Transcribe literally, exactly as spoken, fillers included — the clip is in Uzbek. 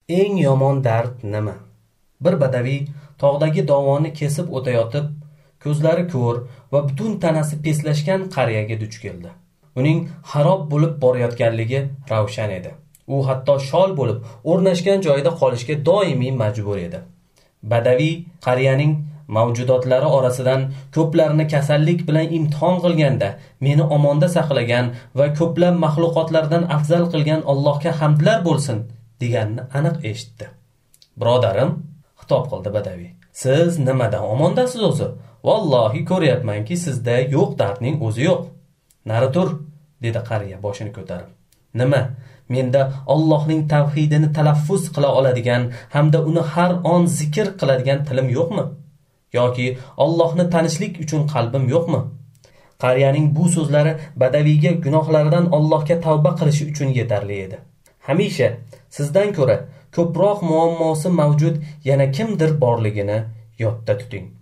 Eng yomon dard nima? Bir badaviy tog'dagi dovonni kesib o'tayotib, ko'zlari ko'r va butun tanasi peslashgan qariyaga duch keldi. Uning xarob bo'lib borayotganligi ravshan edi. U hatto shol bo'lib o'rnashgan joyida qolishga doimiy majbur edi. Badaviy qariyaning mavjudotlari orasidan ko'plarini kasallik bilan imtihon qilganda meni omonda saqlagan va ko'plab maxluqotlardan afzal qilgan Allohga hamdlar bo'lsin deganini aniq eshitdi. Birodarim, xitob qildi badaviy. Siz nimadan omondasiz o'zi? Vallohi ko'ryapmanki, sizda yo'q dardning o'zi yo'q. Nari tur, dedi qariya boshini ko'tarib. Nima? Menda Allohning tavhidini talaffuz qila oladigan hamda uni har on zikr qiladigan tilim yo'qmi? Yoki Allohni tanishlik uchun qalbim yo'qmi? Qariyaning bu so'zlari badaviyga gunohlaridan Allohga tavba qilishi uchun yetarli edi. Hamisha sizdan ko'ra ko'proq muammosi mavjud yana kimdir borligini yodda tuting.